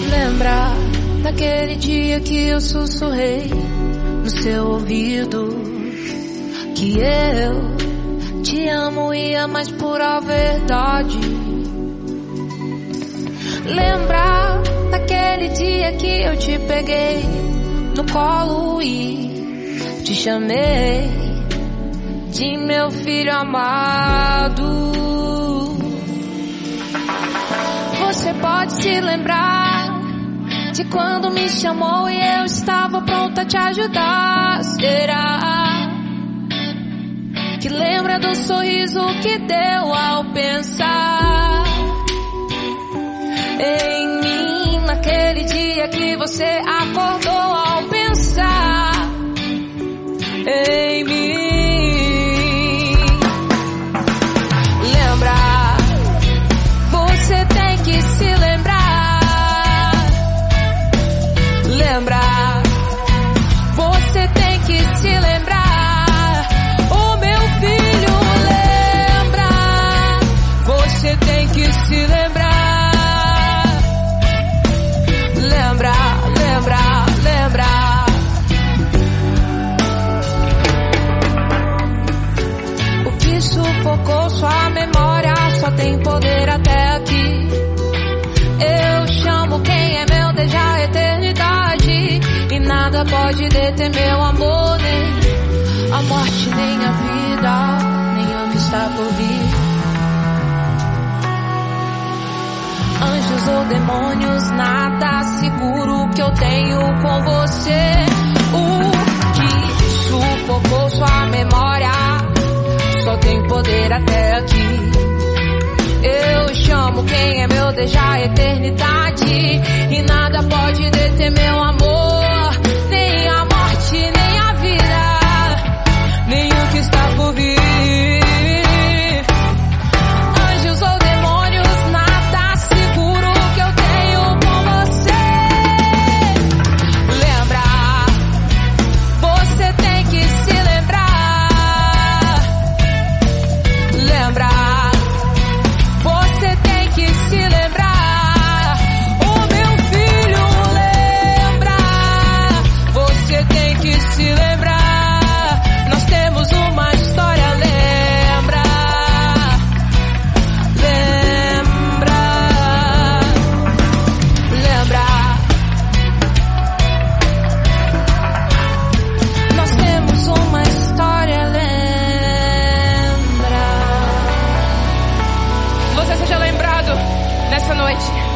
Lembra daquele dia que eu sussurrei no seu ouvido que eu te amo e a mais pura verdade. Lembra daquele dia que eu te peguei no colo e te chamei de meu filho amado. Você pode se lembrar de quando me chamou e eu estava pronta a te ajudar. Será que lembra do sorriso que deu ao pensar em mim naquele dia que você acordou ao pensar em mim? Lembra, você tem que se lembrar. Lembra, você tem que se lembrar. O meu filho, lembra, você tem que se lembrar. Lembra, lembra, lembra. O que sufocou sua memória só tem poder até aqui. Eu chamo quem é meu desde a eternidade e nada pode deter meu amor, nem a morte, nem a vida, nem o que está por vir. Anjos ou demônios, nada seguro que eu tenho com você. O que sufocou sua memória só tem poder até aqui. Eu chamo quem é meu desde a eternidade e nada pode deter meu amor, nem a morte, nem a vida, nem o que está por vir. Anjos ou demônios, nada seguro que eu tenho com você. Lembra, você tem que se lembrar. Lembra, você tem que se lembrar. O meu filho, lembra, você tem que se lembrar. Nós temos uma história, lembra. Lembra, lembra. Nós temos uma história, lembra. Você seja lembrado nessa noite.